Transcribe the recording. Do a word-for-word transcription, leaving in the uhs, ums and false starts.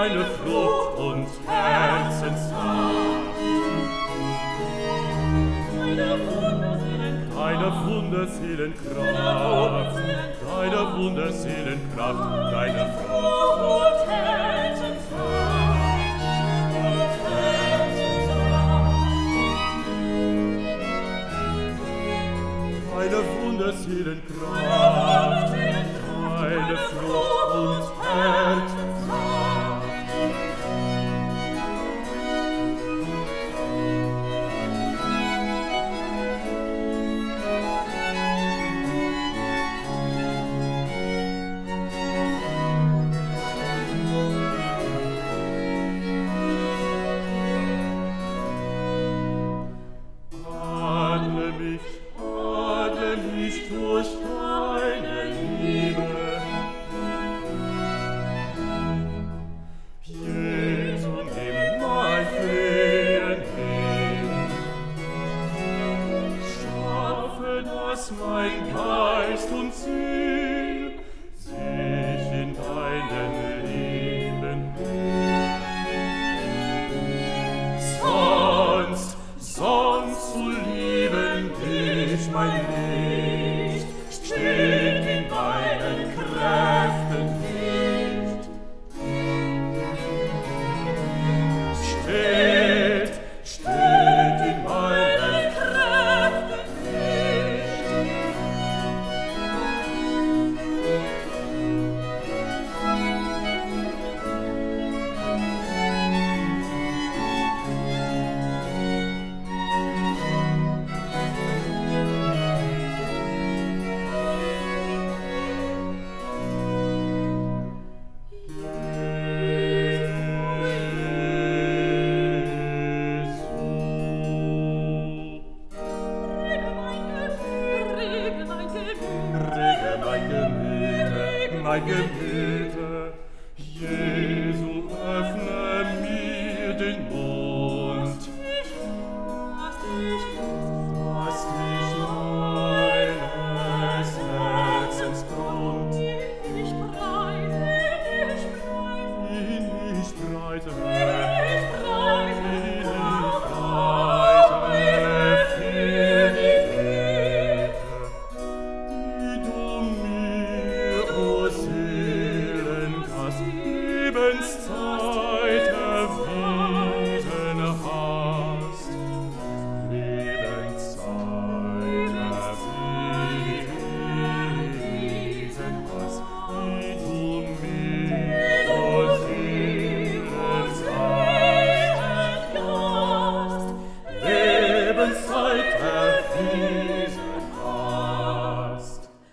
deine Frucht und Herzenssaft. Deine Wunderseelenkraft, deine Wunderseelenkraft, deine Frucht und Herzenssaft. Deine Wunderseelenkraft, deine Frucht und Herzenssaft. Adle mich, adle mich durch deine Liebe. Jesu, nimm mein Flehen hin. Schaffe, dass mein Geist und Ziel sich in deinen Leben sonst, sonst zu lieben dich, mein Licht, steht in deinen Kräften nicht. Steht, steht in meinen Kräften nicht. Rege mein Gemüte, mein Gemüte, Jesu, öffne mir den Mund, dass ich meines Herzens Grund ihn nicht breite, ihn nicht breite, für die Wege, die du mir, o Seelengast, Lebenszeit erwiesen hast. Lebenszeit erwiesen hast, die du mir, o Seelengast, Lebenszeit erwiesen